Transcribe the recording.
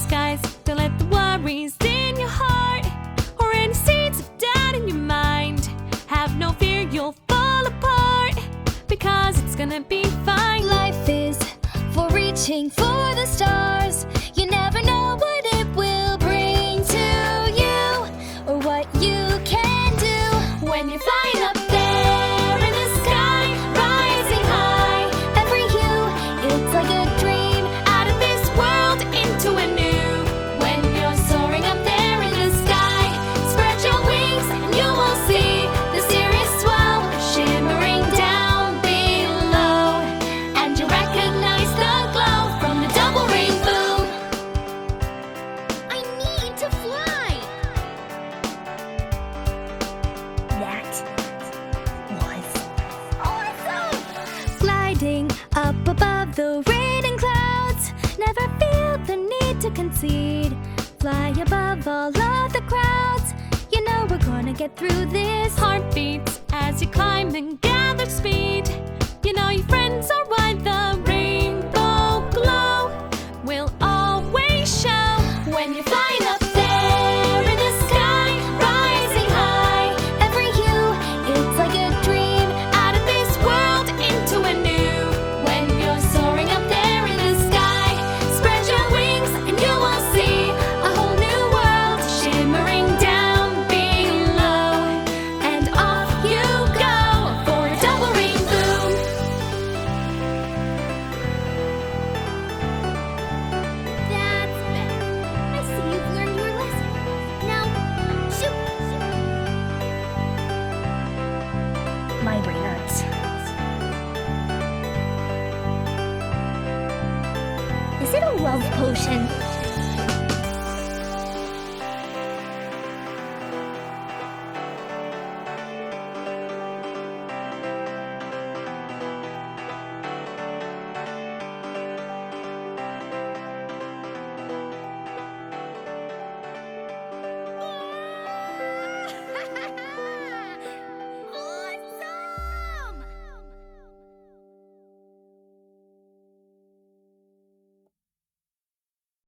skies. Don't let the worries in your heart or any seeds of doubt in your mind. Have no fear, you'll fall apart, because it's gonna be fine. Life is for reaching for the stars. You never know what it will bring to you, or what you can do when you're flying up there in the sky, rising high. Every hue, it's like a dream, out of this world into a new. When you're soaring up there in the sky, spread your wings and you will see the Sirius swell shimmering down below, and you recognize the glow from the double ring boom. I need to fly. That was awesome! Gliding up above the rain and clouds, never feel the need to concede. Fly above all of the crowds, you know we're gonna get through this. Heart beats as you climb and gather speed. You know your friends are why the rainbow glow will always show. When you're flying up there in the sky, rising high, every hue, it's like a dream, Out of this world into a new. when you're soaring up there in the sky. Spread your wings and you will see a whole new world shimmering down below. And off you go for a double ring boom. That's better. I see you've learned your lesson. Now, shoot! My brain hurts. Is it a love potion?